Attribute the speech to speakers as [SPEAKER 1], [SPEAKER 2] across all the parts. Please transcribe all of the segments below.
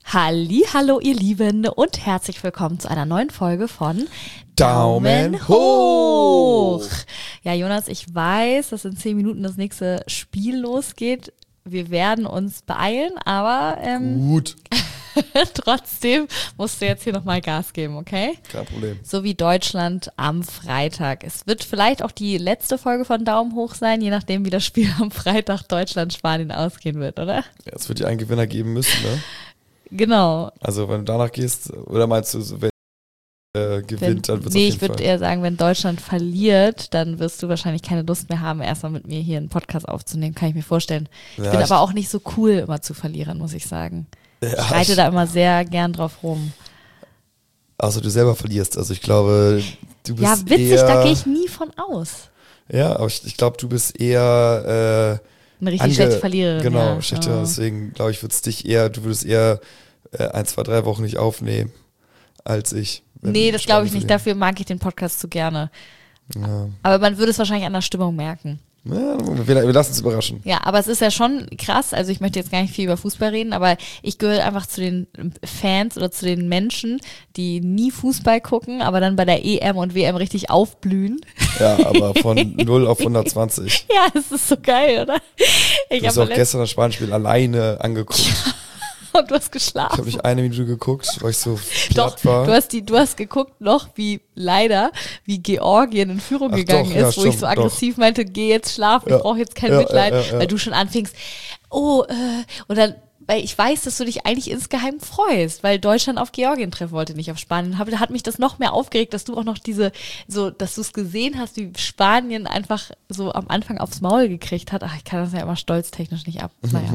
[SPEAKER 1] Hallo ihr Lieben und herzlich willkommen zu einer neuen Folge von
[SPEAKER 2] Daumen hoch.
[SPEAKER 1] Ja, Jonas, ich weiß, dass in 10 Minuten das nächste Spiel losgeht. Wir werden uns beeilen, aber
[SPEAKER 2] Gut,
[SPEAKER 1] trotzdem musst du jetzt hier nochmal Gas geben, okay?
[SPEAKER 2] kein Problem.
[SPEAKER 1] So wie Deutschland am Freitag. Es wird vielleicht auch die letzte Folge von Daumen hoch sein, je nachdem wie das Spiel am Freitag Deutschland-Spanien ausgehen wird, oder?
[SPEAKER 2] Ja, es wird ja einen Gewinner geben müssen, ne?
[SPEAKER 1] Genau.
[SPEAKER 2] Also wenn du danach gehst, oder meinst du, wenn gewinnt, dann wird es auf jeden
[SPEAKER 1] ich würde
[SPEAKER 2] Fall.
[SPEAKER 1] eher sagen, wenn Deutschland verliert, dann wirst du wahrscheinlich keine Lust mehr haben, erstmal mit mir hier einen Podcast aufzunehmen, kann ich mir vorstellen. Ich
[SPEAKER 2] Ja,
[SPEAKER 1] bin aber auch nicht so cool, immer zu verlieren, muss ich sagen. Ich reite da immer sehr gern drauf rum.
[SPEAKER 2] Also du selber verlierst, also ich glaube, du bist
[SPEAKER 1] Ja, witzig,
[SPEAKER 2] eher,
[SPEAKER 1] da gehe ich nie von aus.
[SPEAKER 2] Ja, aber ich glaube, du bist eher
[SPEAKER 1] Eine richtig schlechte Verliererin.
[SPEAKER 2] Genau,
[SPEAKER 1] ja.
[SPEAKER 2] schlechte,
[SPEAKER 1] Ja.
[SPEAKER 2] deswegen glaube ich, du würdest eher 1, 2, 3 Wochen nicht aufnehmen, als ich. wenn
[SPEAKER 1] Nee, das glaube ich
[SPEAKER 2] Spanien
[SPEAKER 1] nicht. Dafür mag ich den Podcast zu gerne.
[SPEAKER 2] verlieren.
[SPEAKER 1] Aber man würde es wahrscheinlich an der Stimmung merken.
[SPEAKER 2] Ja, wir lassen uns überraschen.
[SPEAKER 1] Ja, aber es ist ja schon krass, also ich möchte jetzt gar nicht viel über Fußball reden, aber ich gehöre einfach zu den Fans oder zu den Menschen, die nie Fußball gucken, aber dann bei der EM und WM richtig aufblühen.
[SPEAKER 2] Ja, aber von 0 auf 120.
[SPEAKER 1] Ja, das ist so geil, oder? Ich
[SPEAKER 2] Du hast
[SPEAKER 1] habe
[SPEAKER 2] auch gestern das Spanien-Spiel alleine angeguckt.
[SPEAKER 1] und du hast
[SPEAKER 2] Ich
[SPEAKER 1] geschlafen.
[SPEAKER 2] habe nicht eine Minute geguckt, weil ich so
[SPEAKER 1] Doch,
[SPEAKER 2] platt war.
[SPEAKER 1] du hast geguckt noch, wie Georgien in Führung
[SPEAKER 2] Ach
[SPEAKER 1] gegangen
[SPEAKER 2] doch, ja,
[SPEAKER 1] ist, wo ich
[SPEAKER 2] stimmt,
[SPEAKER 1] so aggressiv meinte, geh jetzt schlafen,
[SPEAKER 2] Ja.
[SPEAKER 1] ich brauche jetzt kein
[SPEAKER 2] Ja,
[SPEAKER 1] Mitleid,
[SPEAKER 2] ja.
[SPEAKER 1] weil du schon anfingst, und dann, weil ich weiß, dass du dich eigentlich insgeheim freust, weil Deutschland auf Georgien treffen wollte, nicht auf Spanien. Da hat mich das noch mehr aufgeregt, dass du auch noch dass du es gesehen hast, wie Spanien einfach so am Anfang aufs Maul gekriegt hat. Ach, ich kann das ja immer stolztechnisch nicht ab. Naja.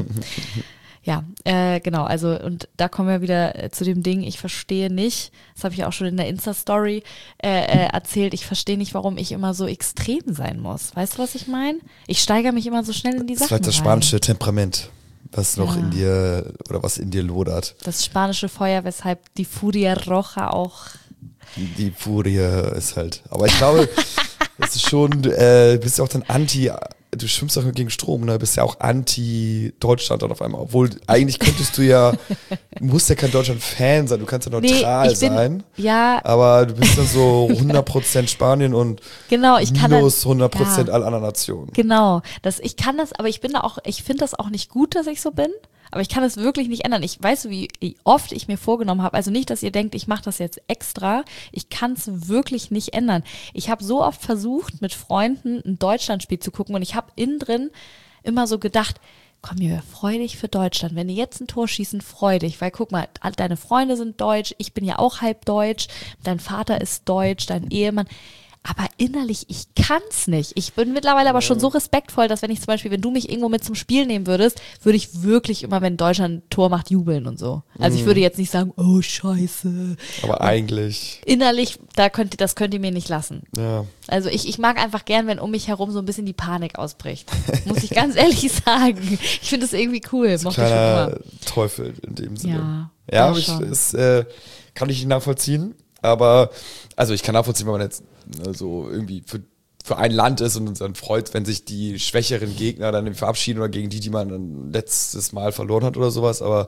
[SPEAKER 1] Ja, genau, also und da kommen wir wieder zu dem Ding, ich verstehe nicht, das habe ich auch schon in der Insta-Story erzählt, ich verstehe nicht, warum ich immer so extrem sein muss. Weißt du, was ich meine? Ich steigere mich immer so schnell in die
[SPEAKER 2] Das ist
[SPEAKER 1] Sachen
[SPEAKER 2] vielleicht das
[SPEAKER 1] rein.
[SPEAKER 2] spanische Temperament, was noch
[SPEAKER 1] Ja.
[SPEAKER 2] in dir, oder was in dir lodert.
[SPEAKER 1] Das spanische Feuer, weshalb die Furia Roja auch...
[SPEAKER 2] Die Furie ist halt. Aber ich glaube, das ist schon, bist ja auch dann du schwimmst auch gegen Strom, ne? Bist ja auch anti-Deutschland dann auf einmal. Obwohl, eigentlich könntest du musst ja kein Deutschland-Fan sein, du kannst ja neutral sein.
[SPEAKER 1] Ja,
[SPEAKER 2] Aber du bist dann so 100% Spanien und
[SPEAKER 1] genau, ich kann
[SPEAKER 2] minus 100%
[SPEAKER 1] ja.
[SPEAKER 2] alle anderen Nationen.
[SPEAKER 1] Genau, ich kann das, aber ich finde das auch nicht gut, dass ich so bin, aber ich kann es wirklich nicht ändern. Ich weiß, wie oft ich mir vorgenommen habe, also nicht, dass ihr denkt, ich mache das jetzt extra, ich kann es wirklich nicht ändern. Ich habe so oft versucht, mit Freunden ein Deutschlandspiel zu gucken und ich habe innen drin immer so gedacht, komm hier, freu dich für Deutschland. Wenn die jetzt ein Tor schießen, freu dich. Weil guck mal, deine Freunde sind deutsch, ich bin ja auch halb deutsch, dein Vater ist deutsch, dein Ehemann. Aber innerlich, ich kann's nicht. Ich bin mittlerweile aber schon so respektvoll, dass wenn du mich irgendwo mit zum Spiel nehmen würdest, würde ich wirklich immer, wenn Deutschland ein Tor macht, jubeln und so. Also ich würde jetzt nicht sagen, oh scheiße.
[SPEAKER 2] Aber eigentlich,
[SPEAKER 1] Innerlich, das könnt ihr mir nicht lassen.
[SPEAKER 2] ja.
[SPEAKER 1] Also ich mag einfach gern, wenn um mich herum so ein bisschen die Panik ausbricht. Muss ich ganz ehrlich sagen. Ich finde das irgendwie cool. Mochte ich schon
[SPEAKER 2] Kleiner
[SPEAKER 1] immer.
[SPEAKER 2] Teufel in dem Sinne.
[SPEAKER 1] Ja,
[SPEAKER 2] Ja, aber
[SPEAKER 1] schon.
[SPEAKER 2] kann ich nicht nachvollziehen. Aber, also ich kann nachvollziehen, wenn man jetzt so irgendwie für ein Land ist und uns dann freut, wenn sich die schwächeren Gegner dann irgendwie verabschieden oder gegen die man dann letztes Mal verloren hat oder sowas. Aber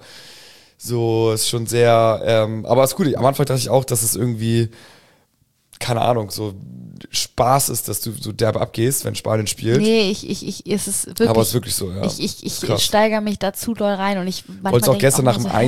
[SPEAKER 2] so ist schon sehr, aber ist gut. Am Anfang dachte ich auch, dass es irgendwie, keine Ahnung, so Spaß ist, dass du so derbe abgehst, wenn Spanien spielt.
[SPEAKER 1] Nee, es ist wirklich.
[SPEAKER 2] Aber es ist wirklich so, ja.
[SPEAKER 1] Ich
[SPEAKER 2] Krass.
[SPEAKER 1] steigere mich da zu doll rein und ich manchmal
[SPEAKER 2] Wolltest auch
[SPEAKER 1] denk
[SPEAKER 2] gestern nach
[SPEAKER 1] nur
[SPEAKER 2] dem
[SPEAKER 1] so, hä?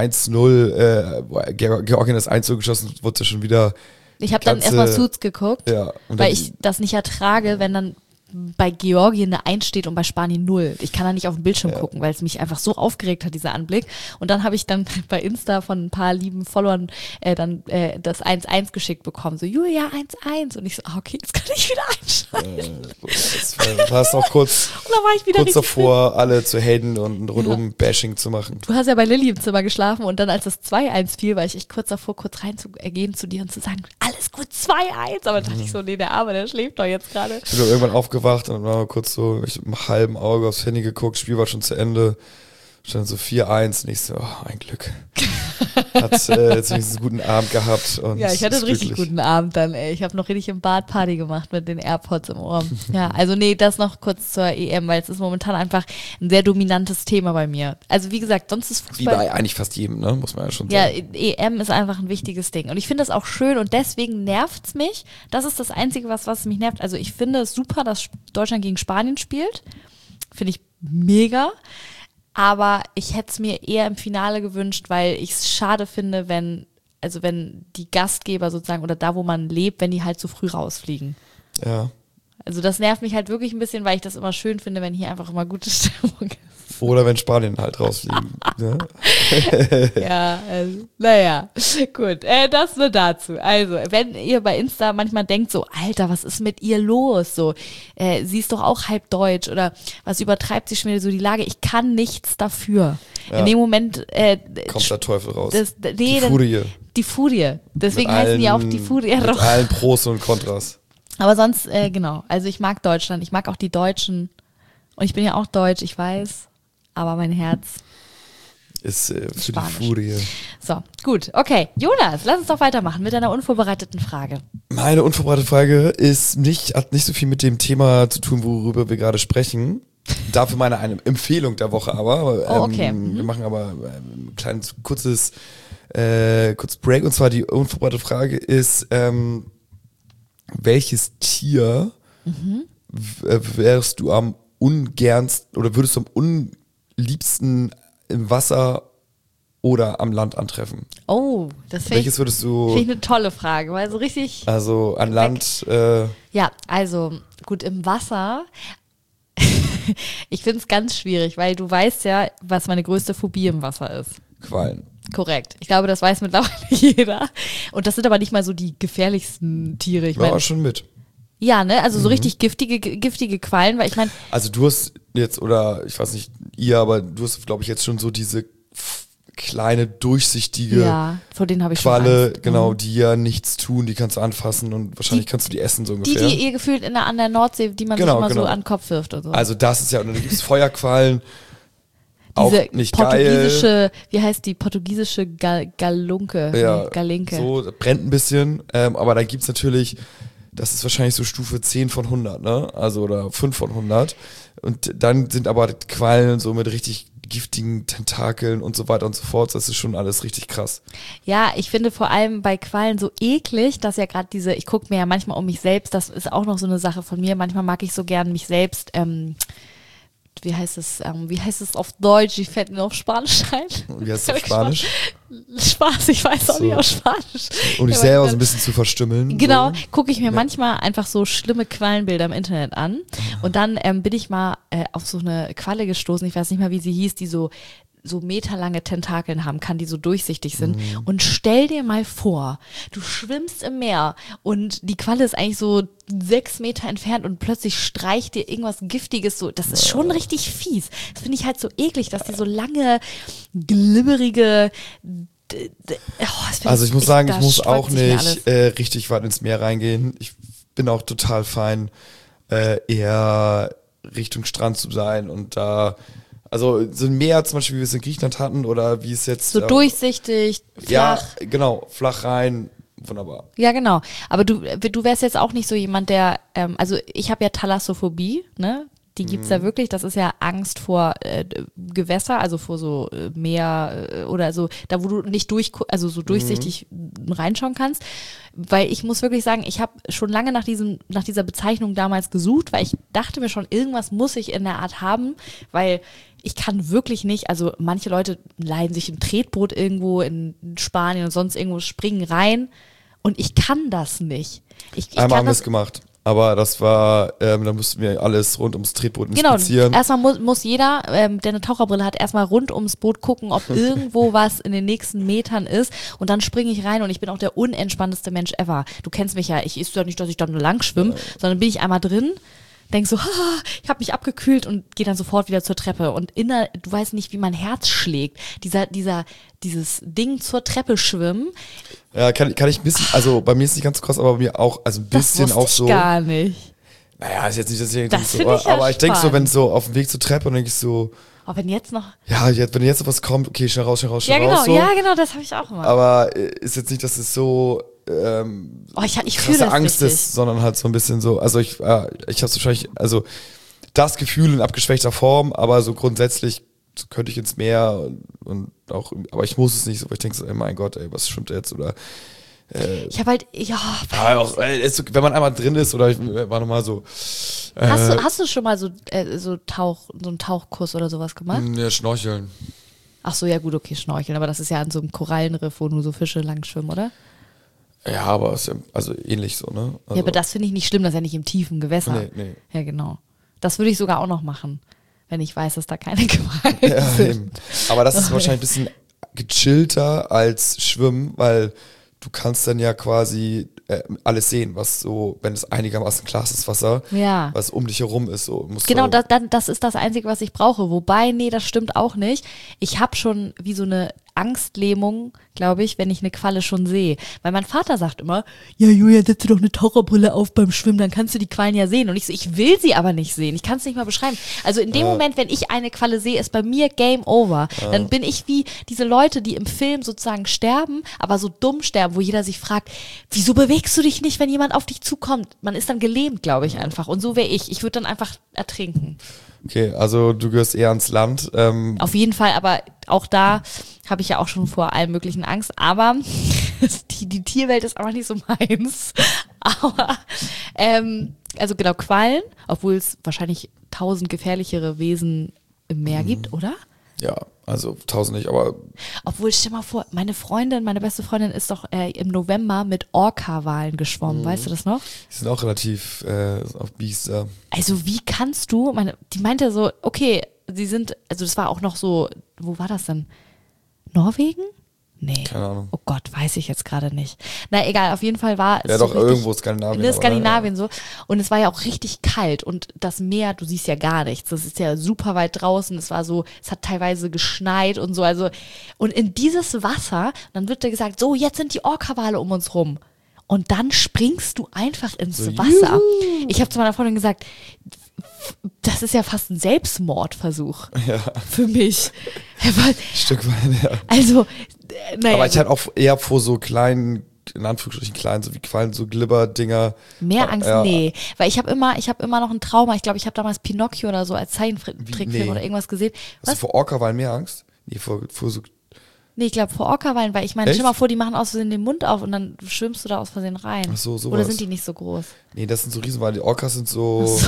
[SPEAKER 2] 1-0, Georgien das 1 geschossen, wurde schon wieder.
[SPEAKER 1] Ich habe dann
[SPEAKER 2] ganze-
[SPEAKER 1] erstmal Suits geguckt,
[SPEAKER 2] Ja, und
[SPEAKER 1] weil
[SPEAKER 2] dann-
[SPEAKER 1] ich das nicht ertrage, wenn dann bei Georgien eine 1 steht und bei Spanien 0. Ich kann da nicht auf den Bildschirm gucken, weil es mich einfach so aufgeregt hat, dieser Anblick. Und dann habe ich dann bei Insta von ein paar lieben Followern das 1-1 geschickt bekommen. So, Julia, 1-1. Und ich so, okay, jetzt kann ich wieder einschalten.
[SPEAKER 2] Du hast auch kurz,
[SPEAKER 1] Und dann war ich wieder
[SPEAKER 2] kurz
[SPEAKER 1] richtig
[SPEAKER 2] davor, alle zu haten und ein Rundum-Bashing zu machen.
[SPEAKER 1] Du hast ja bei Lilly im Zimmer geschlafen und dann, als das 2-1 fiel, war ich echt kurz davor, kurz reinzugehen zu dir und zu sagen, alles gut, 2-1. Aber dann dachte ich so, nee, der Arme, der schläft doch jetzt gerade.
[SPEAKER 2] Ich bin doch irgendwann aufgewacht und dann war kurz so, ich hab mit einem halben Auge aufs Handy geguckt, Spiel war schon zu Ende. Stand so 4-1 und ich so, oh, ein Glück. Hat jetzt wenigstens einen guten Abend gehabt. Und
[SPEAKER 1] Ja, ich hatte einen
[SPEAKER 2] ist
[SPEAKER 1] richtig
[SPEAKER 2] glücklich.
[SPEAKER 1] guten Abend dann, ey. Ich habe noch richtig im Bad Party gemacht mit den AirPods im Ohr. Ja, also nee, das noch kurz zur EM, weil es ist momentan einfach ein sehr dominantes Thema bei mir. Also wie gesagt, sonst ist
[SPEAKER 2] Wie
[SPEAKER 1] Fußball...
[SPEAKER 2] bei eigentlich fast jedem, ne? Muss man ja schon
[SPEAKER 1] Ja,
[SPEAKER 2] sagen.
[SPEAKER 1] EM ist einfach ein wichtiges Ding. Und ich finde das auch schön und deswegen nervt's mich. Das ist das Einzige, was mich nervt. Also ich finde es super, dass Deutschland gegen Spanien spielt. Finde ich mega. Aber ich hätte es mir eher im Finale gewünscht, weil ich es schade finde, wenn die Gastgeber sozusagen oder da, wo man lebt, wenn die halt so früh rausfliegen.
[SPEAKER 2] Ja.
[SPEAKER 1] Also das nervt mich halt wirklich ein bisschen, weil ich das immer schön finde, wenn hier einfach immer gute Stimmung ist.
[SPEAKER 2] Oder wenn Spanien halt rausfliegen. Ne?
[SPEAKER 1] Ja, naja, gut. Das nur dazu. Also, wenn ihr bei Insta manchmal denkt so, Alter, was ist mit ihr los? So, sie ist doch auch halb deutsch oder was übertreibt sie schon wieder so die Lage? Ich kann nichts dafür.
[SPEAKER 2] Ja.
[SPEAKER 1] In dem Moment
[SPEAKER 2] Kommt der Teufel raus.
[SPEAKER 1] die
[SPEAKER 2] Die Furie.
[SPEAKER 1] Die Furie. Deswegen
[SPEAKER 2] Mit
[SPEAKER 1] heißen die auch
[SPEAKER 2] allen-
[SPEAKER 1] die Furie.
[SPEAKER 2] Mit allen Pros und Kontras.
[SPEAKER 1] Aber sonst, genau. Also ich mag Deutschland, ich mag auch die Deutschen. Und ich bin ja auch deutsch, ich weiß. Aber mein Herz.
[SPEAKER 2] Ist für
[SPEAKER 1] Spanisch.
[SPEAKER 2] die Furie.
[SPEAKER 1] So, gut. Okay, Jonas, lass uns doch weitermachen mit deiner unvorbereiteten Frage.
[SPEAKER 2] Meine unvorbereitete Frage hat nicht so viel mit dem Thema zu tun, worüber wir gerade sprechen. Dafür eine Empfehlung der Woche aber.
[SPEAKER 1] Oh, okay.
[SPEAKER 2] Wir machen aber ein kleines, kurzes Break. Und zwar die unvorbereitete Frage ist, welches Tier wärst du am ungernsten oder würdest du am unliebsten im Wasser oder am Land antreffen?
[SPEAKER 1] Oh, das finde
[SPEAKER 2] Welches würdest du,
[SPEAKER 1] ich eine tolle Frage, weil so richtig.
[SPEAKER 2] also an Land,
[SPEAKER 1] Ja, also gut, im Wasser. Ich finde es ganz schwierig, weil du weißt ja, was meine größte Phobie im Wasser ist.
[SPEAKER 2] Quallen?
[SPEAKER 1] Korrekt. Ich glaube, das weiß mittlerweile jeder. Und das sind aber nicht mal so die gefährlichsten Tiere. Ich
[SPEAKER 2] Ja,
[SPEAKER 1] meine,
[SPEAKER 2] schon mit.
[SPEAKER 1] ja, ne? Also so richtig giftige Quallen, weil ich meine,
[SPEAKER 2] Also du hast jetzt, oder ich weiß nicht, aber du hast, glaube ich, jetzt schon so diese kleine, durchsichtige
[SPEAKER 1] ja, vor denen habe ich schon
[SPEAKER 2] Qualle,
[SPEAKER 1] Angst.
[SPEAKER 2] genau, die ja nichts tun, die kannst du anfassen und wahrscheinlich kannst du die essen so
[SPEAKER 1] Die
[SPEAKER 2] ungefähr.
[SPEAKER 1] ihr gefühlt an der Nordsee, die man
[SPEAKER 2] Genau,
[SPEAKER 1] sich mal so
[SPEAKER 2] genau.
[SPEAKER 1] an den Kopf wirft und so.
[SPEAKER 2] Also das ist ja, und dann gibt es Feuerquallen, auch
[SPEAKER 1] Diese
[SPEAKER 2] nicht geil.
[SPEAKER 1] portugiesische, wie heißt die portugiesische Galunke?
[SPEAKER 2] Ja,
[SPEAKER 1] Nee, Galinke.
[SPEAKER 2] so, das brennt ein bisschen, aber da gibt's natürlich, das ist wahrscheinlich so Stufe 10 von 100, ne? Also, oder 5 von 100. Und dann sind aber Quallen so mit richtig giftigen Tentakeln und so weiter und so fort. Das ist schon alles richtig krass.
[SPEAKER 1] Ja, ich finde vor allem bei Quallen so eklig, dass ja gerade ich gucke mir ja manchmal um mich selbst, das ist auch noch so eine Sache von mir. Manchmal mag ich so gern mich selbst, wie heißt es auf Deutsch? Ich fällt mir auf Spanisch ein.
[SPEAKER 2] Und wie heißt es auf Spanisch?
[SPEAKER 1] Spaß, ich weiß auch
[SPEAKER 2] So.
[SPEAKER 1] nicht auf Spanisch.
[SPEAKER 2] Um dich
[SPEAKER 1] Ja,
[SPEAKER 2] selber
[SPEAKER 1] aber-
[SPEAKER 2] so ein bisschen zu verstümmeln.
[SPEAKER 1] Genau,
[SPEAKER 2] So.
[SPEAKER 1] gucke ich mir manchmal einfach so schlimme Quallenbilder im Internet an und dann bin ich mal auf so eine Qualle gestoßen, ich weiß nicht mal, wie sie hieß, die so meterlange Tentakeln haben kann, die so durchsichtig sind. Und stell dir mal vor, du schwimmst im Meer und die Qualle ist eigentlich so 6 Meter entfernt und plötzlich streicht dir irgendwas Giftiges so. Das ist schon richtig fies. Das finde ich halt so eklig, dass die so lange, glimmerige das find
[SPEAKER 2] Also ich muss sagen,
[SPEAKER 1] da
[SPEAKER 2] ich muss
[SPEAKER 1] sträubt
[SPEAKER 2] auch
[SPEAKER 1] sich mir
[SPEAKER 2] nicht
[SPEAKER 1] alles.
[SPEAKER 2] richtig weit ins Meer reingehen. Ich bin auch total fein, eher Richtung Strand zu sein und da, also so ein Meer zum Beispiel, wie wir es in Griechenland hatten oder wie es jetzt...
[SPEAKER 1] So durchsichtig, flach.
[SPEAKER 2] Ja, genau, flach rein, wunderbar.
[SPEAKER 1] Ja, genau. Aber du wärst jetzt auch nicht so jemand, der, also ich habe ja Thalassophobie, ne? Die gibt's ja wirklich. Das ist ja Angst vor Gewässer, also vor so Meer oder so, da wo du nicht so durchsichtig reinschauen kannst. Weil ich muss wirklich sagen, ich habe schon lange nach dieser Bezeichnung damals gesucht, weil ich dachte mir schon, irgendwas muss ich in der Art haben, weil ich kann wirklich nicht, also manche Leute leihen sich ein Tretboot irgendwo in Spanien und sonst irgendwo, springen rein und ich kann das nicht. Ich
[SPEAKER 2] Einmal
[SPEAKER 1] kann
[SPEAKER 2] haben wir
[SPEAKER 1] das,
[SPEAKER 2] es gemacht. Aber das war, da mussten wir alles rund ums Tretboot
[SPEAKER 1] genau,
[SPEAKER 2] inspizieren.
[SPEAKER 1] erstmal muss jeder, der eine Taucherbrille hat, erstmal rund ums Boot gucken, ob irgendwo was in den nächsten Metern ist und dann springe ich rein und ich bin auch der unentspannteste Mensch ever. Du kennst mich ja, ich ist ja nicht, dass ich dann nur lang schwimme, sondern bin ich einmal drin, denk so, ich habe mich abgekühlt und gehe dann sofort wieder zur Treppe und du weißt nicht, wie mein Herz schlägt. Dieses Ding zur Treppe schwimmen,
[SPEAKER 2] Ja, kann ich ein bisschen, also bei mir ist es nicht ganz so krass, aber bei mir auch, also ein
[SPEAKER 1] das
[SPEAKER 2] bisschen
[SPEAKER 1] wusste
[SPEAKER 2] auch
[SPEAKER 1] ich
[SPEAKER 2] so.
[SPEAKER 1] gar nicht.
[SPEAKER 2] Naja, ist jetzt nicht, dass ich
[SPEAKER 1] Das
[SPEAKER 2] so,
[SPEAKER 1] finde ich ja
[SPEAKER 2] aber ich denke so,
[SPEAKER 1] spannend.
[SPEAKER 2] wenn so auf dem Weg zur Treppe, dann denke ich so,
[SPEAKER 1] Oh, wenn jetzt noch.
[SPEAKER 2] Ja, wenn jetzt was kommt, okay, schnell raus, schnell raus, schnell
[SPEAKER 1] Ja,
[SPEAKER 2] raus.
[SPEAKER 1] genau,
[SPEAKER 2] So.
[SPEAKER 1] ja, genau, das habe ich auch immer.
[SPEAKER 2] Aber ist jetzt nicht, dass es so
[SPEAKER 1] Ich fühle das
[SPEAKER 2] Angst
[SPEAKER 1] richtig.
[SPEAKER 2] ist, sondern halt so ein bisschen so, also ich habe wahrscheinlich, also das Gefühl in abgeschwächter Form, aber so grundsätzlich könnte ich ins Meer und auch, aber ich muss es nicht so, weil ich denke so, ey, mein Gott, ey, was stimmt jetzt oder
[SPEAKER 1] Ich habe halt, ja.
[SPEAKER 2] aber auch, wenn man einmal drin ist oder ich war nochmal so
[SPEAKER 1] Hast du schon mal so einen Tauchkurs oder sowas gemacht?
[SPEAKER 2] ja, Schnorcheln.
[SPEAKER 1] Ach so, ja gut, okay, Schnorcheln, aber das ist ja an so einem Korallenriff, wo nur so Fische lang schwimmen, oder?
[SPEAKER 2] Ja, aber ist ja, also ähnlich so, ne? Also,
[SPEAKER 1] Ja, aber das finde ich nicht schlimm, das ist ja nicht im tiefen Gewässer.
[SPEAKER 2] Nee.
[SPEAKER 1] Ja, genau. Das würde ich sogar auch noch machen, wenn ich weiß, dass da keine Quallen
[SPEAKER 2] Ja,
[SPEAKER 1] sind.
[SPEAKER 2] eben. Aber das ist wahrscheinlich ein bisschen gechillter als Schwimmen, weil du kannst dann ja quasi alles sehen, was so, wenn es einigermaßen klar ist, das Wasser,
[SPEAKER 1] Ja.
[SPEAKER 2] was um dich herum ist. So, musst
[SPEAKER 1] Genau,
[SPEAKER 2] du,
[SPEAKER 1] das ist das Einzige, was ich brauche. Wobei, nee, das stimmt auch nicht. Ich habe schon wie so eine Angstlähmung, glaube ich, wenn ich eine Qualle schon sehe. Weil mein Vater sagt immer, ja Julia, setz dir doch eine Taucherbrille auf beim Schwimmen, dann kannst du die Quallen ja sehen. Und ich so, ich will sie aber nicht sehen. Ich kann es nicht mal beschreiben. Also in dem Moment, wenn ich eine Qualle sehe, ist bei mir Game Over. Dann bin ich wie diese Leute, die im Film sozusagen sterben, aber so dumm sterben, wo jeder sich fragt, wieso bewegst du dich nicht, wenn jemand auf dich zukommt? Man ist dann gelähmt, glaube ich, einfach. Und so wäre ich. Ich würde dann einfach ertrinken.
[SPEAKER 2] Okay, also du gehörst eher ans Land.
[SPEAKER 1] Auf jeden Fall, aber auch da habe ich ja auch schon vor allem möglichen Angst. Aber die Tierwelt ist einfach nicht so meins. Aber, also genau, Quallen, obwohl es wahrscheinlich 1000 gefährlichere Wesen im Meer gibt, oder?
[SPEAKER 2] Ja, also 1000 nicht, aber
[SPEAKER 1] Obwohl, stell mal vor, meine beste Freundin ist doch im November mit Orca-Walen geschwommen, weißt du das noch?
[SPEAKER 2] die sind auch relativ auf Biester.
[SPEAKER 1] Also wie kannst du, die meinte so, okay, also das war auch noch so, wo war das denn? Norwegen? Nee.
[SPEAKER 2] Keine Ahnung.
[SPEAKER 1] Oh Gott, weiß ich jetzt gerade nicht. Na egal, auf jeden Fall war es
[SPEAKER 2] Ja,
[SPEAKER 1] so
[SPEAKER 2] doch,
[SPEAKER 1] richtig,
[SPEAKER 2] irgendwo Skandinavien.
[SPEAKER 1] in
[SPEAKER 2] aber,
[SPEAKER 1] Skandinavien so. Und es war ja auch richtig kalt und das Meer, du siehst ja gar nichts. Das ist ja super weit draußen. Es war so, es hat teilweise geschneit und so. Also, und in dieses Wasser, dann wird dir gesagt, so, jetzt sind die Orca-Wale um uns rum. Und dann springst du einfach ins
[SPEAKER 2] So,
[SPEAKER 1] Wasser.
[SPEAKER 2] juhu.
[SPEAKER 1] Ich habe zu meiner Freundin gesagt, das ist ja fast ein Selbstmordversuch
[SPEAKER 2] Ja,
[SPEAKER 1] für mich.
[SPEAKER 2] Stück weit, ja.
[SPEAKER 1] Also, naja.
[SPEAKER 2] Aber ich halt auch eher vor so kleinen, in Anführungsstrichen kleinen, so wie Quallen, so Glibber-Dinger.
[SPEAKER 1] Mehr Angst,
[SPEAKER 2] Ja.
[SPEAKER 1] nee. Weil ich habe immer noch ein Trauma. Ich glaube, ich habe damals Pinocchio oder so als Zeichentrickfilm
[SPEAKER 2] Nee.
[SPEAKER 1] oder irgendwas gesehen.
[SPEAKER 2] Hast du
[SPEAKER 1] Was?
[SPEAKER 2] vor Orca-Walen mehr Angst? Nee, vor so,
[SPEAKER 1] Nee, ich glaube vor Orca-Walen, weil ich meine,
[SPEAKER 2] Echt?
[SPEAKER 1] stell mal vor, die machen aus Versehen den Mund auf und dann schwimmst du da aus Versehen rein.
[SPEAKER 2] Ach so, sowas.
[SPEAKER 1] Oder sind die nicht so groß?
[SPEAKER 2] nee, das sind so Riesenwale. Die Orcas sind so,
[SPEAKER 1] So.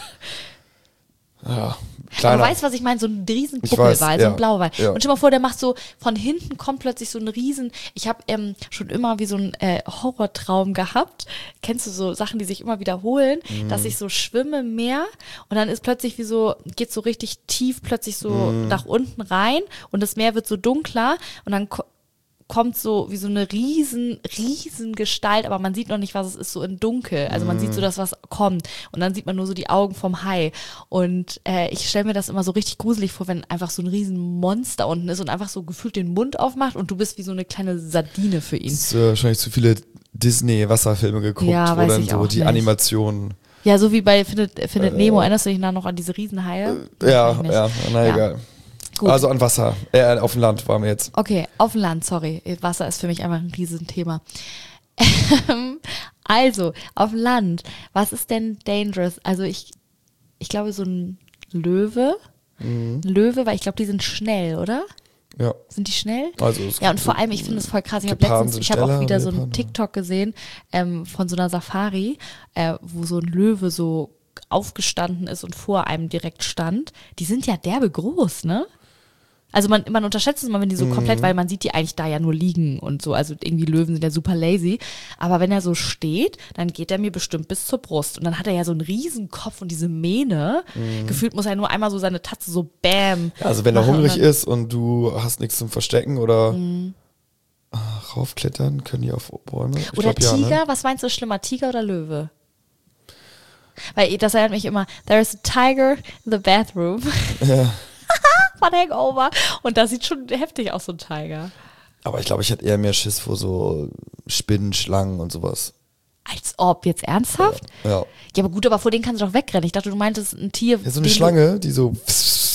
[SPEAKER 2] ja,
[SPEAKER 1] Aber
[SPEAKER 2] kleiner.
[SPEAKER 1] weißt du, was ich meine? So ein riesen
[SPEAKER 2] Ich
[SPEAKER 1] Buckelwal,
[SPEAKER 2] weiß,
[SPEAKER 1] so
[SPEAKER 2] ja.
[SPEAKER 1] ein Blauwal.
[SPEAKER 2] Ja.
[SPEAKER 1] Und stell mal vor, der macht so, von hinten kommt plötzlich so ein riesen, ich habe schon immer wie so ein Horrortraum gehabt. Kennst du so Sachen, die sich immer wiederholen?
[SPEAKER 2] Mhm.
[SPEAKER 1] Dass ich so schwimme im Meer und dann ist plötzlich wie so, geht so richtig tief plötzlich so
[SPEAKER 2] Mhm.
[SPEAKER 1] nach unten rein und das Meer wird so dunkler und dann kommt so wie so eine riesen Gestalt, aber man sieht noch nicht, was es ist, so in Dunkel. Also man sieht so das, was kommt. Und dann sieht man nur so die Augen vom Hai. Und ich stelle mir das immer so richtig gruselig vor, wenn einfach so ein riesen Monster unten ist und einfach so gefühlt den Mund aufmacht und du bist wie so eine kleine Sardine für ihn.
[SPEAKER 2] Hast du wahrscheinlich zu viele Disney-Wasserfilme geguckt,
[SPEAKER 1] Ja,
[SPEAKER 2] wo
[SPEAKER 1] weiß
[SPEAKER 2] dann
[SPEAKER 1] ich
[SPEAKER 2] so
[SPEAKER 1] auch
[SPEAKER 2] die
[SPEAKER 1] nicht.
[SPEAKER 2] Animationen.
[SPEAKER 1] Ja, so wie bei Findet Nemo. Erinnerst du dich da noch an diese Riesenhaie?
[SPEAKER 2] Ja,
[SPEAKER 1] Wahrscheinlich nicht.
[SPEAKER 2] ja, na
[SPEAKER 1] Ja.
[SPEAKER 2] egal.
[SPEAKER 1] Gut.
[SPEAKER 2] Also an Wasser, auf dem Land waren wir jetzt.
[SPEAKER 1] Okay, auf dem Land, sorry. Wasser ist für mich einfach ein Riesenthema. Also, auf dem Land, was ist denn dangerous? Also ich glaube so ein Löwe. Ein Löwe, weil ich glaube, die sind schnell, oder?
[SPEAKER 2] Ja,
[SPEAKER 1] Sind die schnell?
[SPEAKER 2] also es
[SPEAKER 1] Ja, und
[SPEAKER 2] gibt
[SPEAKER 1] vor
[SPEAKER 2] so
[SPEAKER 1] allem, ich finde es voll krass. Ich habe
[SPEAKER 2] Geparden
[SPEAKER 1] letztens,
[SPEAKER 2] sind
[SPEAKER 1] ich habe auch
[SPEAKER 2] schneller,
[SPEAKER 1] wieder so einen
[SPEAKER 2] Leoparden.
[SPEAKER 1] TikTok gesehen von so einer Safari, wo so ein Löwe so aufgestanden ist und vor einem direkt stand. Die sind ja derbe groß, ne? Also man unterschätzt es mal, wenn die so komplett, weil man sieht die eigentlich da ja nur liegen und so. Also irgendwie Löwen sind ja super lazy. Aber wenn er so steht, dann geht er mir bestimmt bis zur Brust. Und dann hat er ja so einen riesen Kopf und diese Mähne. Gefühlt muss er nur einmal so seine Tatze so bam.
[SPEAKER 2] Ja, also wenn er
[SPEAKER 1] machen und
[SPEAKER 2] hungrig
[SPEAKER 1] dann-
[SPEAKER 2] ist und du hast nichts zum Verstecken oder raufklettern, können die auf Bäume? Ich
[SPEAKER 1] Oder
[SPEAKER 2] glaub, ja,
[SPEAKER 1] Tiger,
[SPEAKER 2] ne?
[SPEAKER 1] was meinst du, ist schlimmer, Tiger oder Löwe? Weil das erinnert mich immer, there is a tiger in the bathroom.
[SPEAKER 2] Ja.
[SPEAKER 1] Von Hangover. Und das sieht schon heftig aus, so ein Tiger.
[SPEAKER 2] Aber ich glaube, ich hätte eher mehr Schiss vor so Spinnen, Schlangen und sowas.
[SPEAKER 1] Als ob, jetzt ernsthaft?
[SPEAKER 2] Ja.
[SPEAKER 1] Ja, aber gut, aber vor denen kannst du doch wegrennen. Ich dachte, du meintest ein Tier.
[SPEAKER 2] Ja, so eine
[SPEAKER 1] den
[SPEAKER 2] Schlange, die so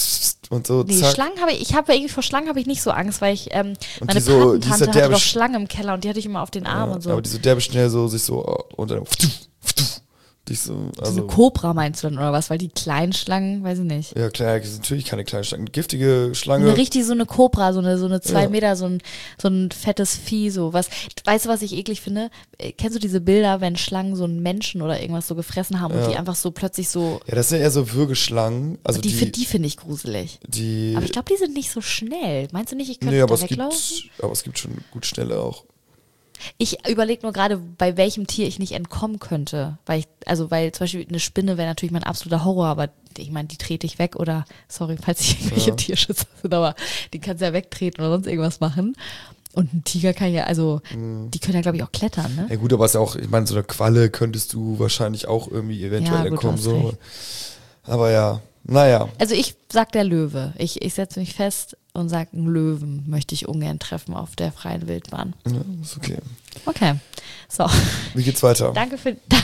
[SPEAKER 2] und so,
[SPEAKER 1] Nee,
[SPEAKER 2] zack.
[SPEAKER 1] Schlangen irgendwie vor Schlangen habe ich nicht so Angst, weil ich, meine
[SPEAKER 2] die so- die ist ja
[SPEAKER 1] Patentante hatte
[SPEAKER 2] derbe
[SPEAKER 1] doch
[SPEAKER 2] sch-
[SPEAKER 1] Schlangen im Keller und die hatte ich immer auf den Armen und so.
[SPEAKER 2] Aber die so derbe schnell so sich so und dann dich so,
[SPEAKER 1] So
[SPEAKER 2] also
[SPEAKER 1] eine Kobra meinst du dann oder was? Weil die kleinen Schlangen, weiß ich nicht.
[SPEAKER 2] ja klar, das ist natürlich keine kleine Schlange, giftige Schlange.
[SPEAKER 1] Eine richtig so eine Kobra, so eine 2
[SPEAKER 2] Ja.
[SPEAKER 1] Meter, so ein fettes Vieh, so was. Weißt du, was ich eklig finde? Kennst du diese Bilder, wenn Schlangen so einen Menschen oder irgendwas so gefressen haben und die einfach so plötzlich so.
[SPEAKER 2] Ja, das sind eher so Würgeschlangen, also
[SPEAKER 1] Die finde ich gruselig.
[SPEAKER 2] die
[SPEAKER 1] Aber ich glaube, die sind nicht so schnell. Meinst du nicht, ich könnte
[SPEAKER 2] nee, aber
[SPEAKER 1] da weglaufen?
[SPEAKER 2] es gibt schon gut schnelle auch.
[SPEAKER 1] Ich überlege nur gerade, bei welchem Tier ich nicht entkommen könnte. Weil zum Beispiel eine Spinne wäre natürlich mein absoluter Horror, aber ich meine, die trete ich weg oder, sorry, falls ich irgendwelche Tierschützer sind, aber die kannst du ja wegtreten oder sonst irgendwas machen. Und ein Tiger kann ja, also, die können ja, glaube ich, auch klettern, ne?
[SPEAKER 2] Ja gut, aber es ist ja auch, ich meine, so eine Qualle könntest du wahrscheinlich auch irgendwie eventuell
[SPEAKER 1] Ja, gut,
[SPEAKER 2] entkommen.
[SPEAKER 1] hast
[SPEAKER 2] So.
[SPEAKER 1] recht.
[SPEAKER 2] Aber ja, naja.
[SPEAKER 1] Also ich sag der Löwe. Ich setze mich fest und sage, einen Löwen möchte ich ungern treffen auf der freien Wildbahn.
[SPEAKER 2] Ja, ist okay.
[SPEAKER 1] Okay, so.
[SPEAKER 2] Wie geht's weiter?
[SPEAKER 1] Danke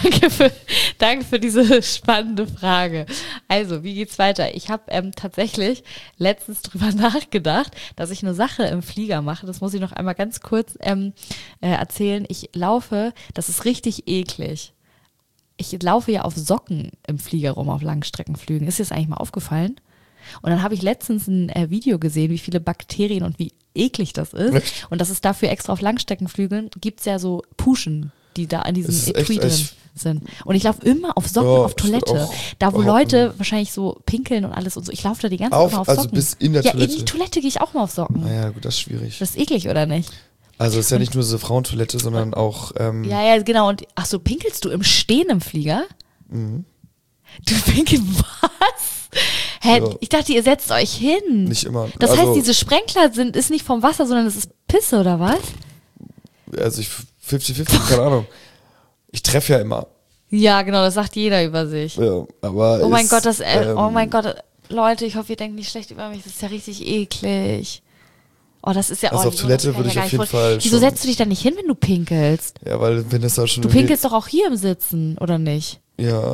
[SPEAKER 1] für diese spannende Frage. Also, wie geht's weiter? Ich habe tatsächlich letztens drüber nachgedacht, dass ich eine Sache im Flieger mache. Das muss ich noch einmal ganz kurz erzählen. Das ist richtig eklig. Ich laufe ja auf Socken im Flieger rum auf Langstreckenflügen. Ist dir das eigentlich mal aufgefallen? Und dann habe ich letztens ein Video gesehen, wie viele Bakterien und wie eklig das ist.
[SPEAKER 2] Echt?
[SPEAKER 1] Und dass es dafür extra auf Langstreckenflügeln gibt es ja so Puschen, die da an diesem
[SPEAKER 2] Das ist
[SPEAKER 1] Etui
[SPEAKER 2] echt-
[SPEAKER 1] drin
[SPEAKER 2] ich-
[SPEAKER 1] sind. Und ich laufe immer auf Socken
[SPEAKER 2] Ja,
[SPEAKER 1] auf
[SPEAKER 2] ich würd
[SPEAKER 1] Toilette.
[SPEAKER 2] auch
[SPEAKER 1] Da, wo
[SPEAKER 2] behaupten.
[SPEAKER 1] Leute wahrscheinlich so pinkeln und alles und so. Ich laufe da die ganze Zeit immer auf
[SPEAKER 2] Also
[SPEAKER 1] Socken.
[SPEAKER 2] bis in der
[SPEAKER 1] ja,
[SPEAKER 2] Toilette.
[SPEAKER 1] in die Toilette gehe ich auch mal auf Socken.
[SPEAKER 2] Naja, gut, das ist schwierig.
[SPEAKER 1] Das ist eklig, oder nicht?
[SPEAKER 2] Also es ist ja nicht nur so Frauentoilette, sondern auch
[SPEAKER 1] Ja, genau. Und ach so, pinkelst du im Stehen im Flieger? Du pinkelst was? Hä,
[SPEAKER 2] Ja.
[SPEAKER 1] ich dachte, ihr setzt euch hin.
[SPEAKER 2] nicht immer.
[SPEAKER 1] Das
[SPEAKER 2] also,
[SPEAKER 1] heißt, diese Sprenkler ist nicht vom Wasser, sondern es ist Pisse, oder was?
[SPEAKER 2] Also ich 50-50, keine Ahnung. Ich treffe ja immer.
[SPEAKER 1] Ja, genau, das sagt jeder über sich.
[SPEAKER 2] Ja, aber
[SPEAKER 1] Oh mein
[SPEAKER 2] ist,
[SPEAKER 1] Gott, oh mein Gott, Leute, ich hoffe, ihr denkt nicht schlecht über mich. Das ist ja richtig eklig. Oh, das ist ja.
[SPEAKER 2] Also
[SPEAKER 1] oh,
[SPEAKER 2] auf Toilette würde ich auf jeden Fall
[SPEAKER 1] Wieso
[SPEAKER 2] schon-
[SPEAKER 1] setzt du dich da nicht hin, wenn du pinkelst?
[SPEAKER 2] Ja, weil wenn das da schon
[SPEAKER 1] Du pinkelst doch auch hier im Sitzen, oder nicht?
[SPEAKER 2] Ja.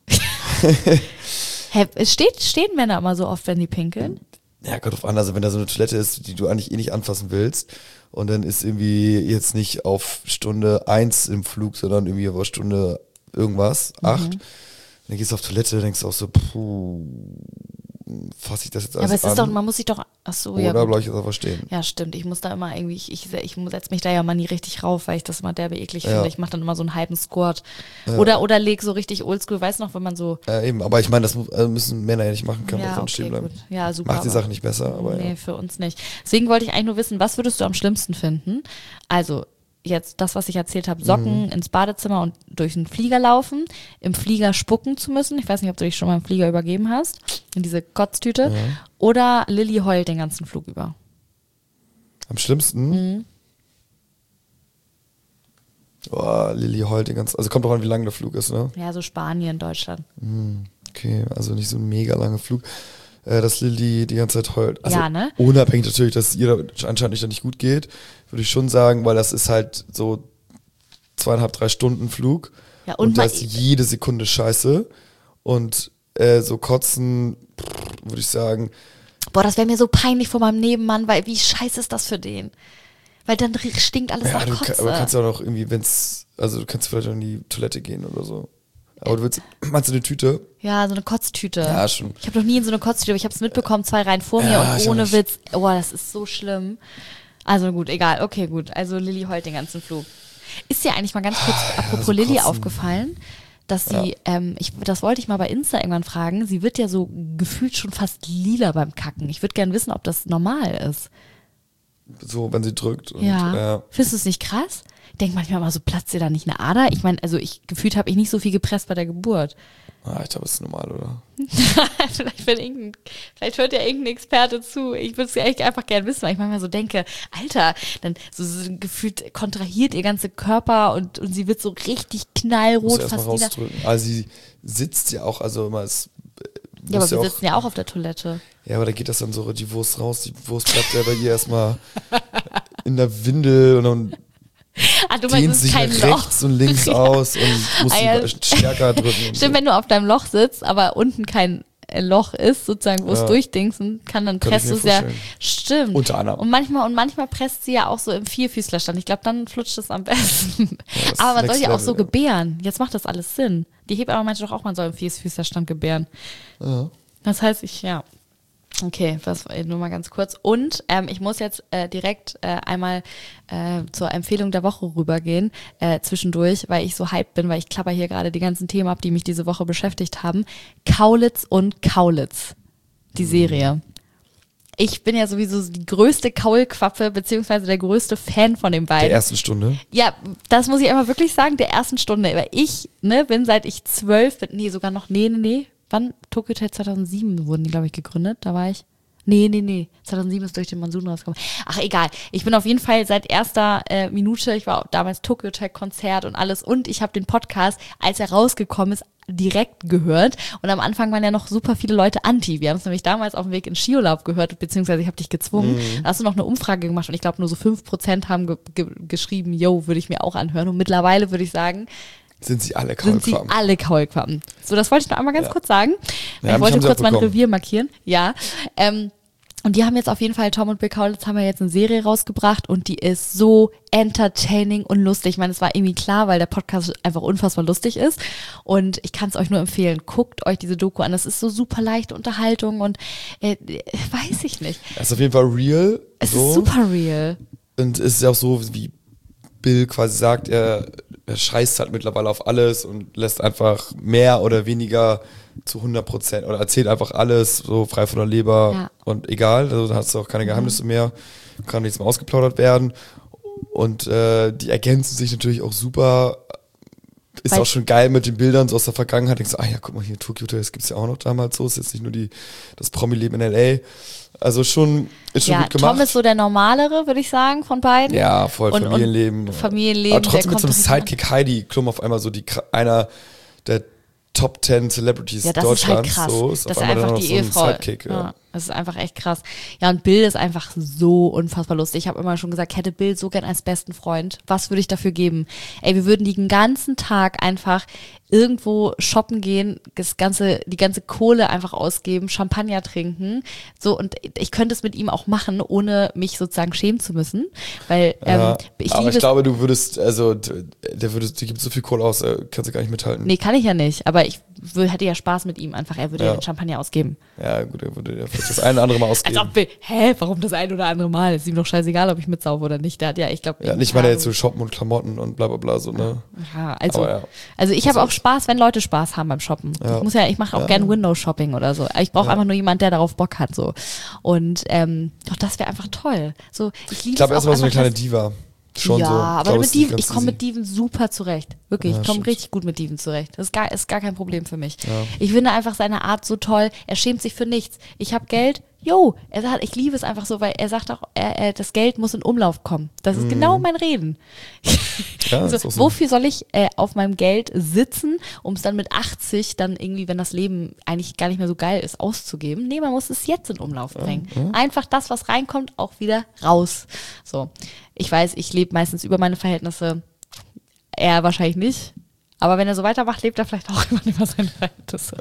[SPEAKER 1] Hä, stehen Männer immer so oft, wenn die pinkeln?
[SPEAKER 2] Ja, Gott auf an, also wenn da so eine Toilette ist, die du eigentlich eh nicht anfassen willst und dann ist irgendwie jetzt nicht auf Stunde 1 im Flug, sondern irgendwie auf Stunde irgendwas, 8, dann gehst du auf Toilette, denkst du auch so, fasse ich das jetzt
[SPEAKER 1] Ja,
[SPEAKER 2] alles
[SPEAKER 1] aber es
[SPEAKER 2] an?
[SPEAKER 1] ist doch, man muss sich doch, ach so, ja.
[SPEAKER 2] Oder
[SPEAKER 1] gut.
[SPEAKER 2] bleib ich jetzt einfach stehen?
[SPEAKER 1] Ja, stimmt. Ich muss da immer irgendwie, ich setze mich da ja mal nie richtig rauf, weil ich das immer derbe eklig
[SPEAKER 2] Ja.
[SPEAKER 1] finde. Ich mache dann immer so einen halben Squat. Oder leg so richtig oldschool, weißt du noch, wenn man so.
[SPEAKER 2] Eben, aber ich meine, das müssen Männer ja nicht machen, können
[SPEAKER 1] Ja,
[SPEAKER 2] einfach
[SPEAKER 1] okay,
[SPEAKER 2] stehen bleiben.
[SPEAKER 1] gut. Ja, super.
[SPEAKER 2] Macht die
[SPEAKER 1] aber-
[SPEAKER 2] Sache nicht besser, aber
[SPEAKER 1] Nee,
[SPEAKER 2] ja.
[SPEAKER 1] für uns nicht. Deswegen wollte ich eigentlich nur wissen, was würdest du am schlimmsten finden? Also, jetzt das, was ich erzählt habe, Socken ins Badezimmer und durch den Flieger laufen, im Flieger spucken zu müssen. Ich weiß nicht, ob du dich schon mal im Flieger übergeben hast, in diese Kotztüte. Oder Lilly heult den ganzen Flug über.
[SPEAKER 2] Am schlimmsten? Boah, Lilly heult den ganzen, also kommt auch an, wie lang der Flug ist, ne?
[SPEAKER 1] Ja, so Spanien, Deutschland.
[SPEAKER 2] Okay, also nicht so ein mega langer Flug, dass Lilly die ganze Zeit heult. Also
[SPEAKER 1] Ja, ne?
[SPEAKER 2] unabhängig natürlich, dass es ihr anscheinend nicht gut geht, würde ich schon sagen, weil das ist halt so 2,5, 3 Stunden Flug
[SPEAKER 1] Ja,
[SPEAKER 2] und
[SPEAKER 1] und
[SPEAKER 2] da
[SPEAKER 1] mal-
[SPEAKER 2] ist jede Sekunde scheiße und so kotzen, würde ich sagen,
[SPEAKER 1] Boah, das wäre mir so peinlich vor meinem Nebenmann, weil wie scheiße ist das für den? Weil dann stinkt alles
[SPEAKER 2] ja,
[SPEAKER 1] nach Kotze.
[SPEAKER 2] aber kannst ja auch noch irgendwie, also du kannst vielleicht auch in die Toilette gehen oder so. Aber du meinst du eine Tüte?
[SPEAKER 1] Ja, so eine Kotztüte.
[SPEAKER 2] Ja, schon.
[SPEAKER 1] Ich habe noch nie in so eine Kotztüte, aber ich habe es mitbekommen, 2 Reihen vor mir
[SPEAKER 2] Ja, ich
[SPEAKER 1] und
[SPEAKER 2] auch
[SPEAKER 1] ohne
[SPEAKER 2] nicht.
[SPEAKER 1] Witz. Oh, das ist so schlimm. Also gut, egal. Okay, gut. Also Lilly heult den ganzen Flug. Ist dir eigentlich mal ganz kurz, apropos
[SPEAKER 2] so
[SPEAKER 1] Lilly,
[SPEAKER 2] kotzen.
[SPEAKER 1] aufgefallen, dass sie, das wollte ich mal bei Insta irgendwann fragen, sie wird ja so gefühlt schon fast lila beim Kacken. Ich würde gerne wissen, ob das normal ist.
[SPEAKER 2] So, wenn sie drückt. Und,
[SPEAKER 1] Ja. Findest du es nicht krass? Ich denke manchmal mal so, platzt dir da nicht eine Ader? Ich meine, also gefühlt habe ich nicht so viel gepresst bei der Geburt.
[SPEAKER 2] Ich glaube, das ist normal, oder?
[SPEAKER 1] Vielleicht hört ja irgendein Experte zu. Ich würde es echt einfach gerne wissen, weil ich manchmal so denke, Alter, dann so gefühlt kontrahiert ihr ganzer Körper und sie wird so richtig
[SPEAKER 2] Muss
[SPEAKER 1] knallrot,
[SPEAKER 2] erstmal
[SPEAKER 1] fast wieder.
[SPEAKER 2] rausdrücken. Also sie sitzt ja auch, also immer es
[SPEAKER 1] Ja, aber
[SPEAKER 2] muss
[SPEAKER 1] wir
[SPEAKER 2] auch,
[SPEAKER 1] sitzen ja auch auf der Toilette.
[SPEAKER 2] ja, aber da geht das dann so die Wurst raus. Die Wurst bleibt ja bei ihr erstmal in der Windel und dann
[SPEAKER 1] Ah, du
[SPEAKER 2] dehnt
[SPEAKER 1] meinst, es ist
[SPEAKER 2] sich
[SPEAKER 1] kein
[SPEAKER 2] nach
[SPEAKER 1] Loch.
[SPEAKER 2] rechts und links aus und muss
[SPEAKER 1] Ah, ja.
[SPEAKER 2] sie stärker drücken. Und
[SPEAKER 1] Stimmt, wenn du auf deinem Loch sitzt, aber unten kein Loch ist, sozusagen, wo es durchdingsen kann, dann presst du es ja. Stimmt.
[SPEAKER 2] Unter anderem.
[SPEAKER 1] Und manchmal presst sie ja auch so im Vierfüßlerstand. Ich glaube, dann flutscht es am besten.
[SPEAKER 2] Ja,
[SPEAKER 1] aber man soll ja auch
[SPEAKER 2] Level,
[SPEAKER 1] so gebären. Jetzt macht das alles Sinn. Die Hebamme meinte doch auch, man soll im Vierfüßlerstand gebären.
[SPEAKER 2] Ja.
[SPEAKER 1] Das heißt, okay, das war nur mal ganz kurz. Und ich muss jetzt direkt einmal zur Empfehlung der Woche rübergehen, zwischendurch, weil ich so hyped bin, weil ich klapper hier gerade die ganzen Themen ab, die mich diese Woche beschäftigt haben. Kaulitz und Kaulitz, die Serie. Ich bin ja sowieso die größte Kaulquappe, beziehungsweise der größte Fan von den beiden.
[SPEAKER 2] Der ersten Stunde?
[SPEAKER 1] Ja, das muss ich einmal wirklich sagen, der ersten Stunde. Weil ich, bin seit ich 12 bin, sogar noch, wann? Tokyo Hotel 2007 wurden die, glaube ich, gegründet. Da war ich. Nee. 2007 ist durch den Monsun rausgekommen. Ach, egal. Ich bin auf jeden Fall seit erster Minute, ich war damals Tokyo Hotel Konzert und alles. Und ich habe den Podcast, als er rausgekommen ist, direkt gehört. Und am Anfang waren ja noch super viele Leute anti. Wir haben es nämlich damals auf dem Weg in Skiurlaub gehört, beziehungsweise ich habe dich gezwungen. Da hast du noch eine Umfrage gemacht und ich glaube, nur so 5% haben geschrieben, yo, würde ich mir auch anhören. Und mittlerweile würde ich sagen,
[SPEAKER 2] sind sie alle Kaulquappen.
[SPEAKER 1] So, das wollte ich noch einmal ganz kurz sagen.
[SPEAKER 2] Ja,
[SPEAKER 1] ich wollte kurz mein Revier markieren. Ja. Und die haben jetzt auf jeden Fall, Tom und Bill Kaulitz haben ja jetzt eine Serie rausgebracht und die ist so entertaining und lustig. Ich meine, es war irgendwie klar, weil der Podcast einfach unfassbar lustig ist. Und ich kann es euch nur empfehlen, guckt euch diese Doku an. Das ist so super leichte Unterhaltung und weiß ich nicht.
[SPEAKER 2] Es ist auf jeden Fall real.
[SPEAKER 1] Es ist super real.
[SPEAKER 2] Und es ist ja auch so, wie Bill quasi sagt, er scheißt halt mittlerweile auf alles und lässt einfach mehr oder weniger zu 100% oder erzählt einfach alles so frei von der Leber und egal, also da hast du auch keine Geheimnisse mehr, kann nichts mehr ausgeplaudert werden und die ergänzen sich natürlich auch super, ist auch schon geil mit den Bildern so aus der Vergangenheit, denkst du, ja guck mal hier, Tokyo Hotel, das gibt's ja auch noch damals so, ist jetzt nicht nur das Promi-Leben in L.A., also schon gut gemacht.
[SPEAKER 1] Tom ist so der normalere, würde ich sagen, von beiden.
[SPEAKER 2] Ja, voll Familienleben.
[SPEAKER 1] Familienleben.
[SPEAKER 2] Aber trotzdem mit so einem Sidekick Heidi Klum auf einmal so einer der Top 10 Celebrities Deutschlands.
[SPEAKER 1] Ist halt krass.
[SPEAKER 2] So,
[SPEAKER 1] das ist einfach die Ehefrau.
[SPEAKER 2] Sidekick,
[SPEAKER 1] ja. Das ist einfach echt krass. Ja, und Bill ist einfach so unfassbar lustig. Ich habe immer schon gesagt, hätte Bill so gern als besten Freund. Was würde ich dafür geben? Ey, wir würden den ganzen Tag einfach irgendwo shoppen gehen, die ganze Kohle einfach ausgeben, Champagner trinken. So, und ich könnte es mit ihm auch machen, ohne mich sozusagen schämen zu müssen. Weil
[SPEAKER 2] ich glaube, du würdest, die gibt so viel Kohle aus, kannst du gar nicht mithalten.
[SPEAKER 1] Nee, kann ich ja nicht. Aber ich hätte ja Spaß mit ihm einfach. Er würde ja den Champagner ausgeben.
[SPEAKER 2] Ja, gut, er würde ja vielleicht das eine oder andere Mal ausgeben.
[SPEAKER 1] Warum das eine oder andere Mal? Ist ihm doch scheißegal, ob ich mitsaufe oder nicht. Der hat ich glaube.
[SPEAKER 2] Ja, nicht mal jetzt so Shoppen und Klamotten und bla bla bla, so, ne?
[SPEAKER 1] Ja, also ich habe auch Spaß, wenn Leute Spaß haben beim Shoppen. Ja. Ich mache auch gern Window-Shopping oder so. Ich brauche einfach nur jemanden, der darauf Bock hat, so. Und doch, das wäre einfach toll. So, ich
[SPEAKER 2] glaube, erstmal so eine kleine Diva. Schon
[SPEAKER 1] ja,
[SPEAKER 2] so.
[SPEAKER 1] Aber ich komme mit Diven super zurecht. Wirklich, ich komme richtig gut mit Diven zurecht. Das ist gar kein Problem für mich. Ja. Ich finde einfach seine Art so toll. Er schämt sich für nichts. Ich habe Geld. Er sagt, ich liebe es einfach so, weil er sagt auch, das Geld muss in Umlauf kommen. Das ist genau mein Reden. Ja, so, wofür soll ich auf meinem Geld sitzen, um es dann mit 80 dann irgendwie, wenn das Leben eigentlich gar nicht mehr so geil ist, auszugeben? Nee, man muss es jetzt in Umlauf bringen. Einfach das, was reinkommt, auch wieder raus. So. Ich weiß, ich lebe meistens über meine Verhältnisse. Er wahrscheinlich nicht. Aber wenn er so weitermacht, lebt er vielleicht auch immer über seine Verhältnisse.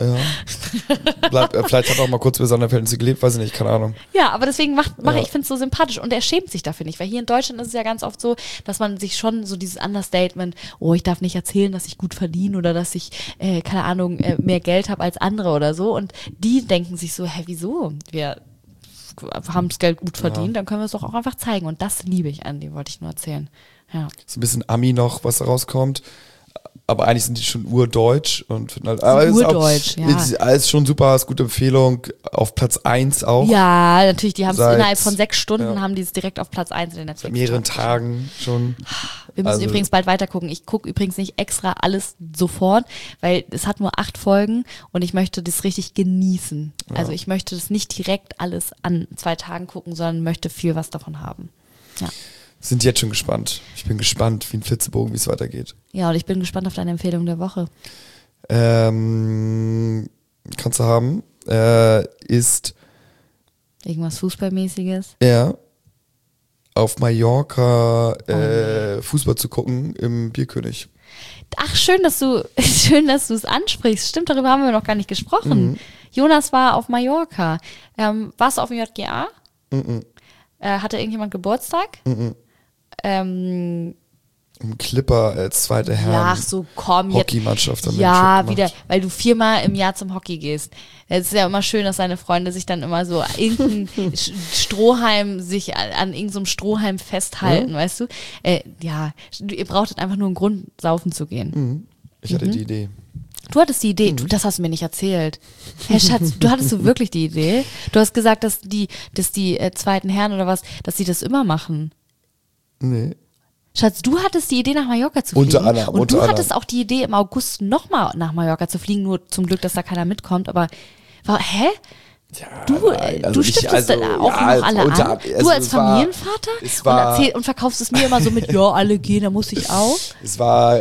[SPEAKER 2] Ja. Vielleicht hat er auch mal kurz über seine Verhältnisse gelebt, weiß ich nicht, keine Ahnung.
[SPEAKER 1] Ja, aber deswegen ich finde es so sympathisch und er schämt sich dafür nicht, weil hier in Deutschland ist es ja ganz oft so, dass man sich schon so dieses Understatement, ich darf nicht erzählen, dass ich gut verdiene oder dass ich, keine Ahnung, mehr Geld habe als andere oder so und die denken sich so, wieso? Wir haben das Geld gut verdient, dann können wir es doch auch einfach zeigen und das liebe ich an, die wollte ich nur erzählen. Ja.
[SPEAKER 2] So ein bisschen Ami noch, was da rauskommt. Aber eigentlich sind die schon urdeutsch und finden halt, aber urdeutsch, ist alles schon super, ist gute Empfehlung, auf Platz 1 auch.
[SPEAKER 1] Ja, natürlich, die haben es innerhalb von 6 Stunden, haben die es direkt auf Platz 1 in den Netflix.
[SPEAKER 2] Seit mehreren Tagen schon.
[SPEAKER 1] Wir müssen übrigens bald weiter gucken. Ich gucke übrigens nicht extra alles sofort, weil es hat nur 8 Folgen und ich möchte das richtig genießen. Ja. Also ich möchte das nicht direkt alles an 2 Tagen gucken, sondern möchte viel was davon haben. Ja.
[SPEAKER 2] Sind jetzt schon gespannt. Ich bin gespannt, wie ein Flitzebogen, wie es weitergeht.
[SPEAKER 1] Ja, und ich bin gespannt auf deine Empfehlung der Woche.
[SPEAKER 2] Kannst du haben. Ist
[SPEAKER 1] irgendwas Fußballmäßiges?
[SPEAKER 2] Ja. Auf Mallorca Fußball zu gucken im Bierkönig.
[SPEAKER 1] Ach, schön, dass du es ansprichst. Stimmt, darüber haben wir noch gar nicht gesprochen. Jonas war auf Mallorca. Warst du auf dem JGA? Hatte irgendjemand Geburtstag?
[SPEAKER 2] Im Clipper als zweite Herren.
[SPEAKER 1] Ja, ach so, komm jetzt.
[SPEAKER 2] Hockeymannschaft.
[SPEAKER 1] Ja, wieder, weil du 4-mal im Jahr zum Hockey gehst. Es ist ja immer schön, dass deine Freunde sich dann immer so irgendein Strohhalm, sich an irgendeinem Strohhalm festhalten, weißt du? Ja, ihr brauchtet einfach nur einen Grund, saufen zu gehen.
[SPEAKER 2] Ich hatte die Idee.
[SPEAKER 1] Du hattest die Idee, das hast du mir nicht erzählt. Herr Schatz, hattest du wirklich die Idee? Du hast gesagt, dass die zweiten Herren oder was, dass sie das immer machen.
[SPEAKER 2] Nee.
[SPEAKER 1] Schatz, du hattest die Idee, nach Mallorca zu fliegen. Und du hattest auch die Idee, im August nochmal nach Mallorca zu fliegen, nur zum Glück, dass da keiner mitkommt. Aber, hä?
[SPEAKER 2] Ja,
[SPEAKER 1] du stiftest dann auch noch alle an? Du als Familienvater? Und verkaufst es mir immer so mit, ja, alle gehen, da muss ich auch.
[SPEAKER 2] Es war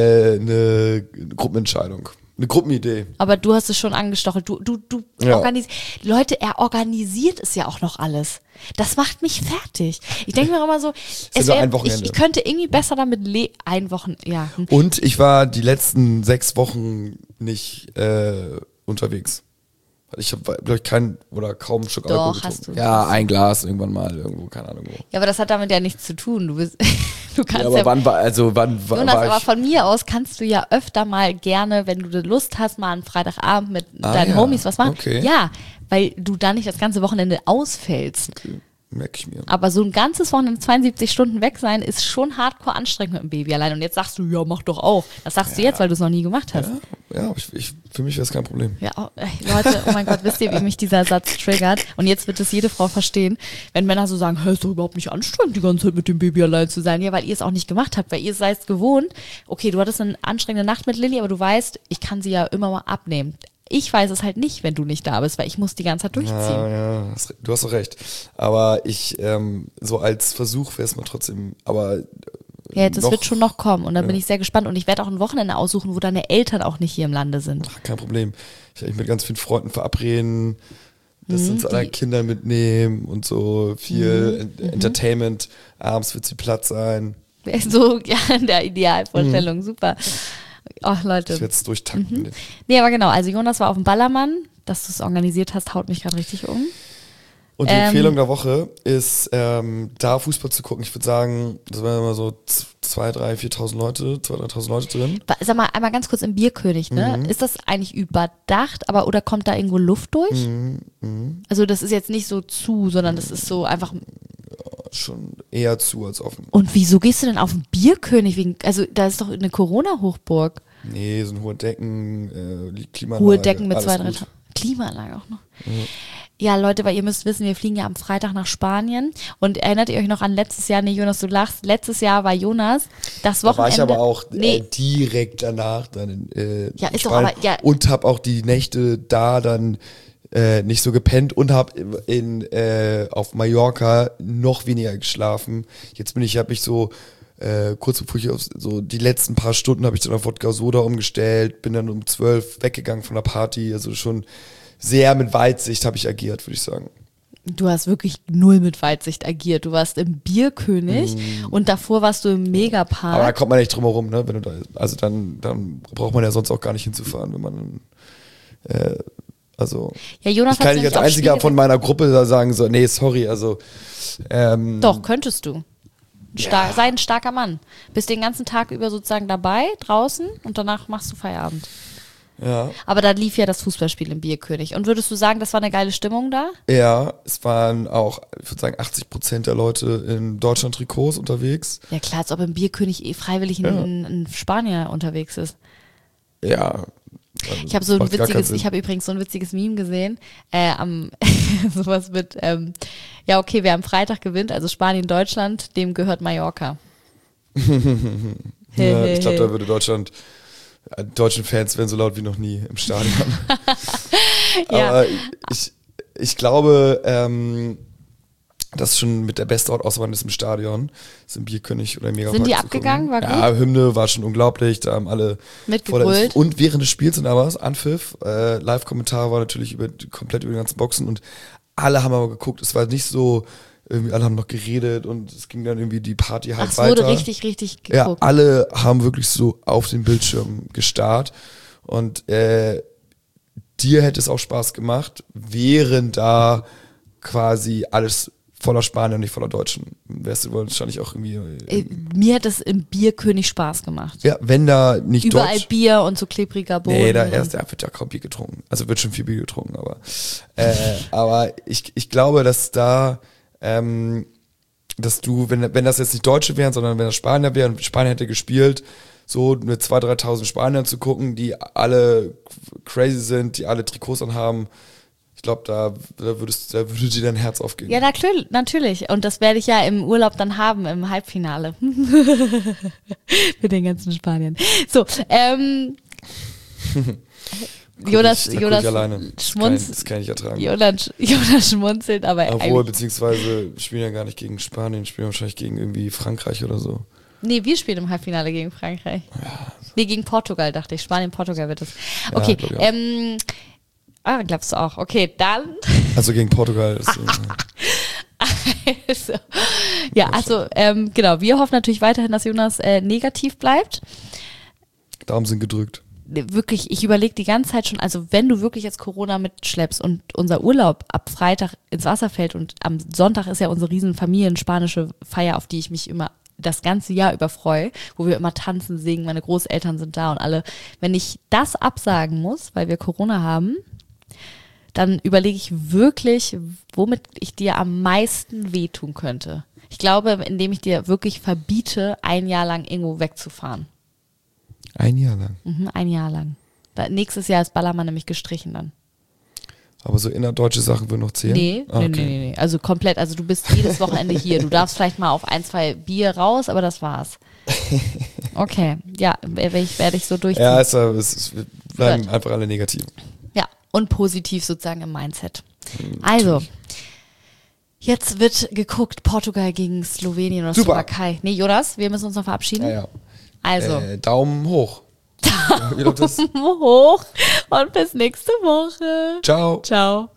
[SPEAKER 2] eine Gruppenentscheidung. Eine Gruppenidee.
[SPEAKER 1] Aber du hast es schon angestochelt. Du organisierst. Leute, er organisiert es ja auch noch alles. Das macht mich fertig. Ich denke mir immer so, ich könnte irgendwie besser damit ein Wochenende, ja.
[SPEAKER 2] Und ich war die letzten 6 Wochen nicht unterwegs. Ich habe, glaube ich, kein oder kaum ein Stück Alkohol getrunken. Hast du. Ja, ein Glas irgendwann mal irgendwo, keine Ahnung wo.
[SPEAKER 1] Ja, aber das hat damit ja nichts zu tun. Du kannst
[SPEAKER 2] ja, aber Jonas,
[SPEAKER 1] aber von mir aus kannst du ja öfter mal gerne, wenn du Lust hast, mal einen Freitagabend mit deinen Homies was machen.
[SPEAKER 2] Okay.
[SPEAKER 1] Ja, weil du dann nicht das ganze Wochenende ausfällst.
[SPEAKER 2] Okay. Merke ich mir.
[SPEAKER 1] Aber so ein ganzes Wochenende 72 Stunden weg sein, ist schon hardcore anstrengend mit dem Baby allein. Und jetzt sagst du, ja, mach doch auch. Das sagst du jetzt, weil du es noch nie gemacht hast.
[SPEAKER 2] Ja, für mich wäre es kein Problem.
[SPEAKER 1] Ja, Leute, oh mein Gott, wisst ihr, wie mich dieser Satz triggert? Und jetzt wird es jede Frau verstehen, wenn Männer so sagen, ist doch überhaupt nicht anstrengend, die ganze Zeit mit dem Baby allein zu sein. Ja, weil ihr es auch nicht gemacht habt, weil ihr seid gewohnt. Okay, du hattest eine anstrengende Nacht mit Lilly, aber du weißt, ich kann sie ja immer mal abnehmen. Ich weiß es halt nicht, wenn du nicht da bist, weil ich muss die ganze Zeit durchziehen.
[SPEAKER 2] Ja, du hast doch recht. Aber ich, so als Versuch wäre es mal trotzdem, aber
[SPEAKER 1] ja, das wird schon noch kommen und dann bin ich sehr gespannt und ich werde auch ein Wochenende aussuchen, wo deine Eltern auch nicht hier im Lande sind.
[SPEAKER 2] Ach, kein Problem. Ich werde mich mit ganz vielen Freunden verabreden, das uns alle Kinder mitnehmen und so viel Entertainment. Abends wird sie platt sein.
[SPEAKER 1] So, ja, in der Idealvorstellung, super. Ach, Leute.
[SPEAKER 2] Ich werde es durchtanken.
[SPEAKER 1] Nee, aber genau, also Jonas war auf dem Ballermann, dass du es organisiert hast, haut mich gerade richtig um.
[SPEAKER 2] Und die Empfehlung der Woche ist, da Fußball zu gucken. Ich würde sagen, das waren immer so 2.000, 3.000 Leute drin.
[SPEAKER 1] Sag mal, einmal ganz kurz im Bierkönig, ne? Ist das eigentlich überdacht, oder kommt da irgendwo Luft durch? Also das ist jetzt nicht so zu, sondern das ist so einfach...
[SPEAKER 2] Schon eher zu als offen.
[SPEAKER 1] Und wieso gehst du denn auf den Bierkönig? Also da ist doch eine Corona-Hochburg.
[SPEAKER 2] Nee, so ein hohe Decken, Klimaanlage.
[SPEAKER 1] Hohe Decken mit 2, 3 Klimaanlage auch noch. Ja, Leute, weil ihr müsst wissen, wir fliegen ja am Freitag nach Spanien. Und erinnert ihr euch noch an letztes Jahr? Nee, Jonas, du lachst. Letztes Jahr war Jonas das Wochenende.
[SPEAKER 2] Da war ich aber auch direkt danach dann in
[SPEAKER 1] ja, ist
[SPEAKER 2] Spanien.
[SPEAKER 1] Doch aber, ja.
[SPEAKER 2] Und habe auch die Nächte da dann nicht so gepennt und habe auf Mallorca noch weniger geschlafen. Jetzt habe ich so kurz bevor ich so die letzten paar Stunden habe ich dann auf Wodka Soda umgestellt, bin dann um 12 weggegangen von der Party, also schon sehr mit Weitsicht habe ich agiert, würde ich sagen.
[SPEAKER 1] Du hast wirklich null mit Weitsicht agiert. Du warst im Bierkönig und davor warst du im Megapark.
[SPEAKER 2] Aber da kommt man nicht drum herum, ne? Wenn du also dann braucht man ja sonst auch gar nicht hinzufahren, wenn man
[SPEAKER 1] ja, Jonas
[SPEAKER 2] ich kann nicht als einziger von meiner Gruppe da sagen, so, nee, sorry, also
[SPEAKER 1] doch, könntest du. Sei ein starker Mann. Bist den ganzen Tag über sozusagen dabei, draußen und danach machst du Feierabend.
[SPEAKER 2] Ja.
[SPEAKER 1] Aber da lief ja das Fußballspiel im Bierkönig. Und würdest du sagen, das war eine geile Stimmung da?
[SPEAKER 2] Ja, es waren auch, ich würde sagen, 80% der Leute in Deutschland-Trikots unterwegs.
[SPEAKER 1] Ja klar, als ob im Bierkönig freiwillig ein Spanier unterwegs ist.
[SPEAKER 2] Ja.
[SPEAKER 1] Also ich habe übrigens so ein witziges Meme gesehen, sowas mit, ja okay, wer am Freitag gewinnt, also Spanien, Deutschland, dem gehört Mallorca.
[SPEAKER 2] Ja, ich glaube, da würde deutschen Fans wären so laut wie noch nie im Stadion.
[SPEAKER 1] Ja.
[SPEAKER 2] Aber ich glaube, das ist schon mit der beste Ort, außer man ist im Stadion, ist im Bierkönig oder im Megapark.
[SPEAKER 1] Sind die abgegangen? War gut?
[SPEAKER 2] Ja, Hymne war schon unglaublich, da haben alle
[SPEAKER 1] mitgebrüllt.
[SPEAKER 2] Und während des Spiels sind aber Anpfiff, Live-Kommentar war natürlich komplett über die ganzen Boxen und alle haben aber geguckt, es war nicht so, irgendwie alle haben noch geredet und es ging dann irgendwie die Party halt weiter.
[SPEAKER 1] Es wurde richtig geguckt.
[SPEAKER 2] Ja, alle haben wirklich so auf den Bildschirm gestarrt und dir hätte es auch Spaß gemacht, wären da quasi alles voller Spanier und nicht voller Deutschen. Wärst du wahrscheinlich auch irgendwie...
[SPEAKER 1] Mir hat es im Bierkönig Spaß gemacht.
[SPEAKER 2] Ja, wenn da nicht
[SPEAKER 1] Überall
[SPEAKER 2] Deutsch...
[SPEAKER 1] Bier und so klebriger Boden.
[SPEAKER 2] Nee, da wird ja kaum Bier getrunken. Also wird schon viel Bier getrunken, aber ich glaube, dass da, dass du, wenn das jetzt nicht Deutsche wären, sondern wenn das Spanier wären, Spanien hätte gespielt, so mit 2.000, 3.000 Spaniern zu gucken, die alle crazy sind, die alle Trikots anhaben, ich glaube, da würde dir dein Herz aufgehen.
[SPEAKER 1] Ja, natürlich. Und das werde ich ja im Urlaub dann haben, im Halbfinale. Mit den ganzen Spaniern. So, Jonas schmunzelt.
[SPEAKER 2] Das kann ich ertragen.
[SPEAKER 1] Jonas schmunzelt, aber
[SPEAKER 2] obwohl, beziehungsweise spielen ja gar nicht gegen Spanien, spielen wahrscheinlich gegen irgendwie Frankreich oder so.
[SPEAKER 1] Nee, wir spielen im Halbfinale gegen Frankreich. Ja. Nee, gegen Portugal, dachte ich. Spanien, Portugal wird es. Okay, glaubst du auch. Okay, dann.
[SPEAKER 2] Also gegen Portugal.
[SPEAKER 1] Genau. Wir hoffen natürlich weiterhin, dass Jonas negativ bleibt.
[SPEAKER 2] Daumen sind gedrückt.
[SPEAKER 1] Wirklich, ich überlege die ganze Zeit schon, also wenn du wirklich jetzt Corona mitschleppst und unser Urlaub ab Freitag ins Wasser fällt und am Sonntag ist ja unsere riesen Familien-spanische Feier, auf die ich mich immer das ganze Jahr über freue, wo wir immer tanzen, singen, meine Großeltern sind da und alle. Wenn ich das absagen muss, weil wir Corona haben, dann überlege ich wirklich, womit ich dir am meisten wehtun könnte. Ich glaube, indem ich dir wirklich verbiete, ein Jahr lang irgendwo wegzufahren.
[SPEAKER 2] Ein Jahr lang?
[SPEAKER 1] Ein Jahr lang. Nächstes Jahr ist Ballermann nämlich gestrichen dann.
[SPEAKER 2] Aber so innerdeutsche Sachen würden noch zählen?
[SPEAKER 1] Nee. Also komplett, also du bist jedes Wochenende hier. Du darfst vielleicht mal auf 1, 2 Bier raus, aber das war's. Okay, ja, werde ich so durchziehen.
[SPEAKER 2] Ja, es bleiben einfach alle negativ.
[SPEAKER 1] Ja, und positiv sozusagen im Mindset. Also, jetzt wird geguckt, Portugal gegen Slowenien oder Slowakei. Nee, Jonas, wir müssen uns noch verabschieden.
[SPEAKER 2] Ja.
[SPEAKER 1] Also.
[SPEAKER 2] Daumen hoch.
[SPEAKER 1] Daumen hoch und bis nächste Woche.
[SPEAKER 2] Ciao.
[SPEAKER 1] Ciao.